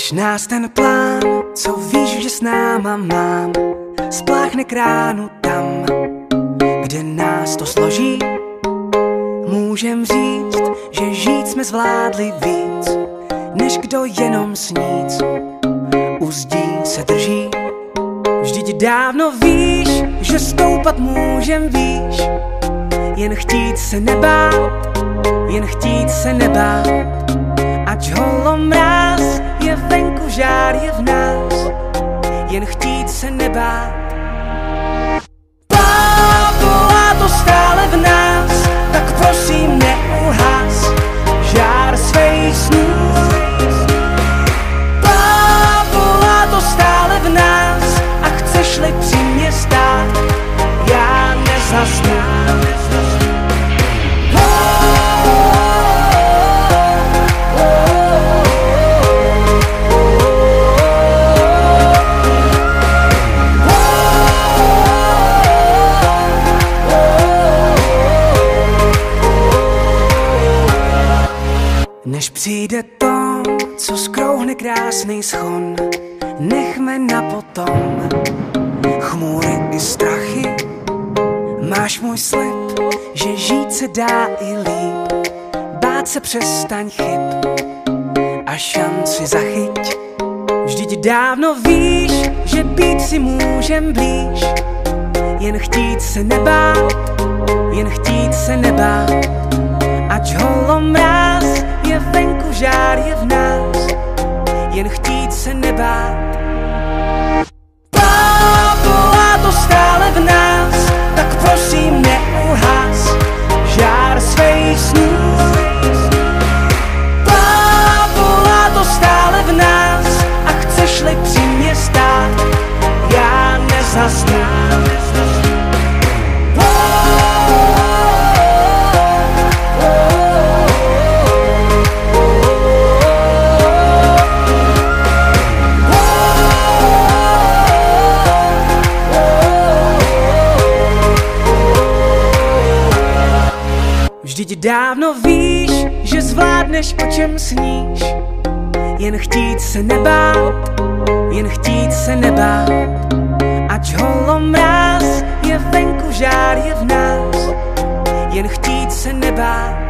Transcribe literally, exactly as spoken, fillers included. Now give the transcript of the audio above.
Až nás ten plán, co víš, že s náma mám, spláchne k ránu tam, kde nás to složí. Můžem říct, že žít jsme zvládli víc, než kdo jenom sníc u zdí se drží. Vždyť dávno víš, že stoupat můžem výš, jen chtít se nebát, jen chtít se nebát. Ať holomráz je venku, žár je v nás, jen chtít se nebát. Pálá to stále v nás, tak prosím neuhas žár svých snů. Pálá to stále v nás a chceš-li při mě stát, já nezasnu. Než přijde to, co skrouhne krásnej schon, nechme na potom chmůry i strachy. Máš můj slib, že žít se dá i líp, bát se přestaň chyb a šanci zachyť. Vždyť dávno víš, že být si můžem blíž, jen chtít se nebát, jen chtít se nebát. Ať holomráz je venku, žár je v nás, jen chtít se nebát. Pálá to stále v nás, tak prosím neuhas žár svých snů. Pálá to stále v nás a chceš-li při mě stát, já nezasnu. Vždyť dávno víš, že zvládneš, o čem sníš, jen chtít se nebát, jen chtít se nebát. Ať holomráz je venku, žár je v nás, jen chtít se nebát.